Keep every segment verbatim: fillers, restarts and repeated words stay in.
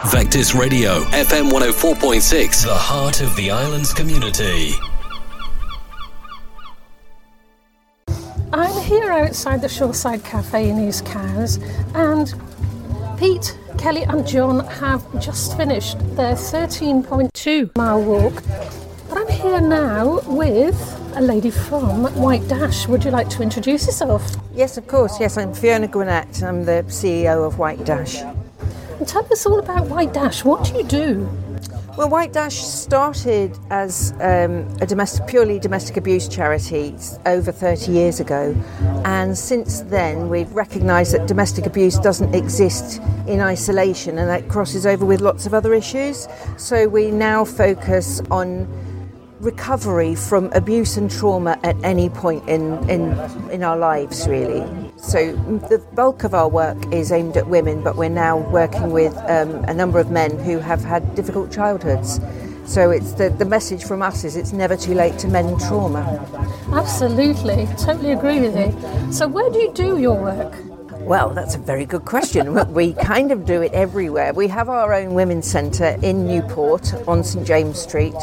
Vectis Radio, F M one oh four point six, the heart of the island's community. I'm here outside the Shoreside Cafe in East Cowes, and Pete, Kelly and John have just finished their thirteen point two mile walk. But I'm here now with a lady from White Dash. Would you like to introduce yourself? Yes, of course. Yes, I'm Fiona Gwinnett. I'm the C E O of White Dash. And tell us all about White Dash. What do you do? Well, White Dash started as um, a domestic, purely domestic abuse charity over thirty years ago, and since then we've recognised that domestic abuse doesn't exist in isolation, and that crosses over with lots of other issues. So we now focus on recovery from abuse and trauma at any point in, in, in our lives, really. So the bulk of our work is aimed at women, but we're now working with um, a number of men who have had difficult childhoods. So it's the, the message from us is it's never too late to mend trauma. Absolutely, totally agree with you. So where do you do your work? Well, that's a very good question. We kind of do it everywhere. We have our own women's centre in Newport on St James Street.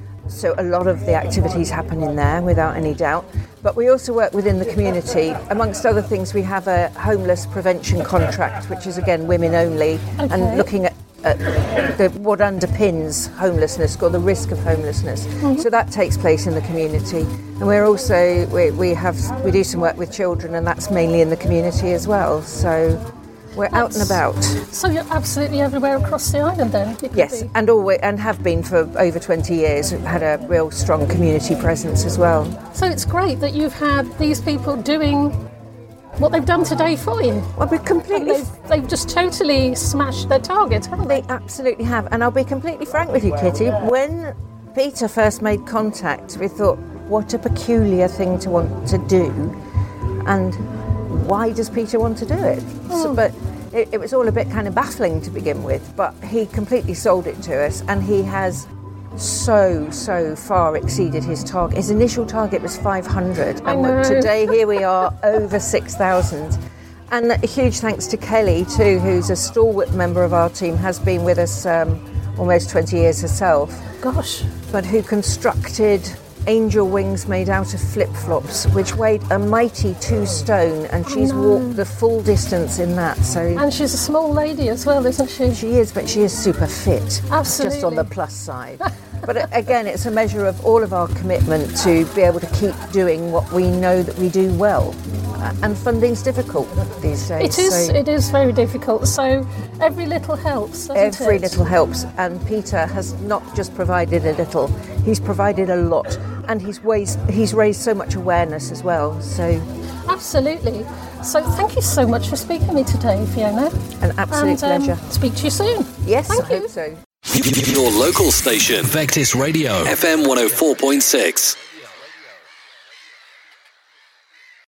So a lot of the activities happen in there, without any doubt. But we also work within the community. Amongst other things, we have a homeless prevention contract, which is, again, women only, okay. and looking at, at the, what underpins homelessness or the risk of homelessness. Mm-hmm. So that takes place in the community. And we're also, we, we have, we do some work with children, and that's mainly in the community as well. So we're That's, out and about. So you're absolutely everywhere across the island then? Yes, and always, and have been for over twenty years. We've had a real strong community presence as well. So it's great that you've had these people doing what they've done today for you. Well, we completely... They've, they've just totally smashed their target, haven't they? They absolutely have. And I'll be completely frank with you, Kitty. When Peter first made contact, we thought, what a peculiar thing to want to do. And why does Peter want to do it? Oh. So, but it, it was all a bit kind of baffling to begin with, but he completely sold it to us, and he has so, so far exceeded his target. His initial target was five hundred, I and know. today here we are over six thousand. And a huge thanks to Kelly too, who's a stalwart member of our team, has been with us um, almost twenty years herself. Gosh. But who constructed angel wings made out of flip-flops, which weighed a mighty two stone, and she's oh, no. walked the full distance in that. So and she's a small lady as well, isn't she? She is, but she is super fit. Absolutely. Just on the plus side. But again, it's a measure of all of our commitment to be able to keep doing what we know that we do well. And funding's difficult these days. It is. So it is very difficult. So every little helps. Doesn't every it? little helps. And Peter has not just provided a little; he's provided a lot. And he's raised, he's raised so much awareness as well. So absolutely. So thank you so much for speaking to me today, Fiona. An absolute and, um, pleasure. Speak to you soon. Yes, thank I you. hope so. Your local station, Vectis Radio, F M one oh four point six.